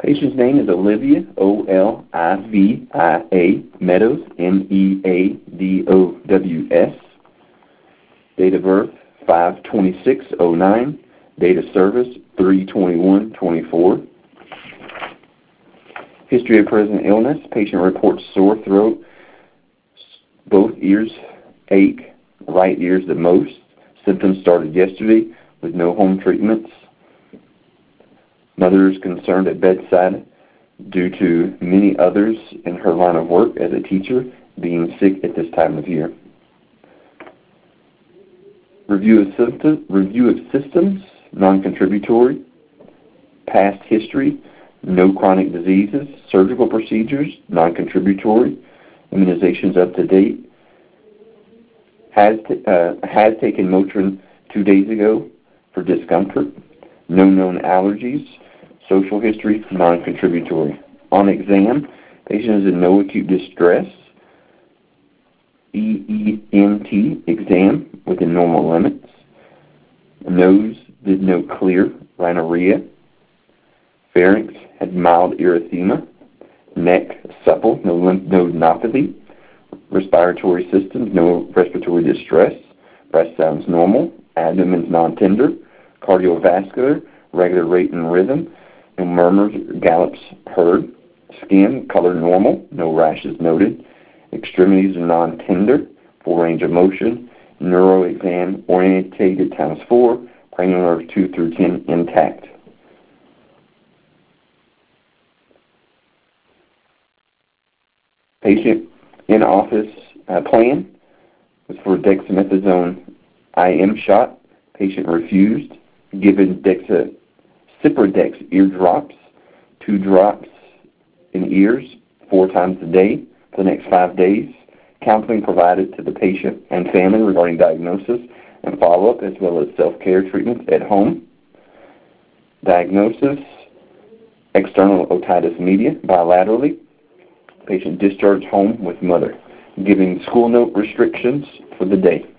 Patient's name is Olivia, Olivia Meadows, Meadows. Date of birth, 5/26/09. Date of service, 3/21/24. History of present illness. Patient reports sore throat, both ears ache, right ears the most. Symptoms started yesterday with no home treatments. Mother is concerned at bedside due to many others in her line of work as a teacher being sick at this time of year. Review of systems, non-contributory. Past history, no chronic diseases. Surgical procedures, non-contributory. Immunizations up to date. Has taken Motrin 2 days ago for discomfort. No known allergies. Social history, non-contributory. On exam, patient is in no acute distress. EENT exam within normal limits. Nose did no clear, rhinorrhea. Pharynx had mild erythema. Neck supple, no lymph node neuropathy. Respiratory system, no respiratory distress. Breast sounds normal. Abdomen's non-tender. Cardiovascular, regular rate and rhythm. No murmurs, gallops heard. Skin, color normal. No rashes noted. Extremities are non-tender. Full range of motion. Neuro exam orientated ×4. Cranial nerves 2 through 10 intact. Patient in-office plan was for dexamethasone IM shot. Patient refused. Given Ciprodex ear drops, 2 drops in ears 4 times a day for the next 5 days. Counseling provided to the patient and family regarding diagnosis and follow-up, as well as self-care treatments at home. Diagnosis, external otitis media bilaterally. Patient discharged home with mother. Giving school note restrictions for the day.